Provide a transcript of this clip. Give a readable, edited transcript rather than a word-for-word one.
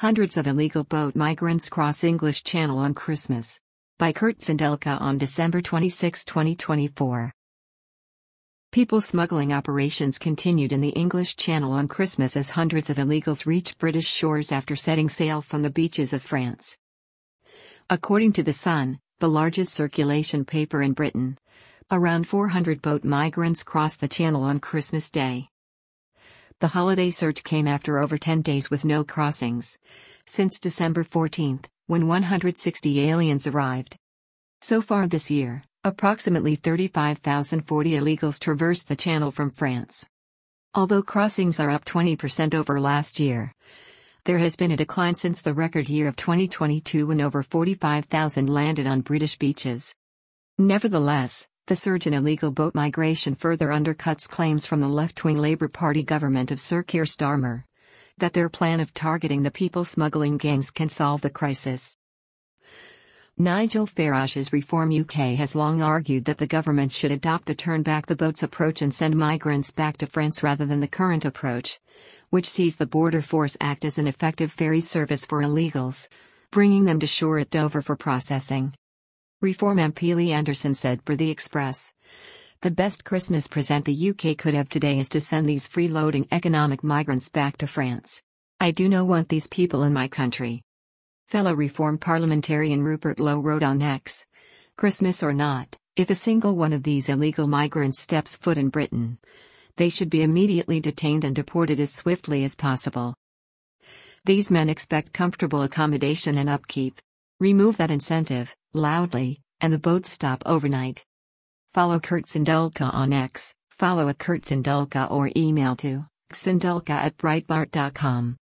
Hundreds of illegal boat migrants cross English Channel on Christmas. By Kurt Sindelka on December 26, 2024. People smuggling operations continued in the English Channel on Christmas as hundreds of illegals reached British shores after setting sail from the beaches of France. According to The Sun, the largest circulation paper in Britain, around 400 boat migrants crossed the Channel on Christmas Day. The holiday surge came after over 10 days with no crossings, since December 14, when 160 aliens arrived. So far this year, approximately 35,040 illegals traversed the Channel from France. Although crossings are up 20% over last year, there has been a decline since the record year of 2022 when over 45,000 landed on British beaches. Nevertheless, the surge in illegal boat migration further undercuts claims from the left-wing Labour Party government of Sir Keir Starmer that their plan of targeting the people smuggling gangs can solve the crisis. Nigel Farage's Reform UK has long argued that the government should adopt a turn-back-the-boats approach and send migrants back to France rather than the current approach, which sees the Border Force act as an effective ferry service for illegals, bringing them to shore at Dover for processing. Reform MP Lee Anderson said for The Express, "The best Christmas present the UK could have today is to send these free-loading economic migrants back to France. I do not want these people in my country." Fellow Reform parliamentarian Rupert Lowe wrote on X, "Christmas or not, if a single one of these illegal migrants steps foot in Britain, they should be immediately detained and deported as swiftly as possible. These men expect comfortable accommodation and upkeep. Remove that incentive, loudly, and the boats stop overnight." Follow Kurt Sindelka on X, follow @KurtSindelka or email to sindelka@breitbart.com.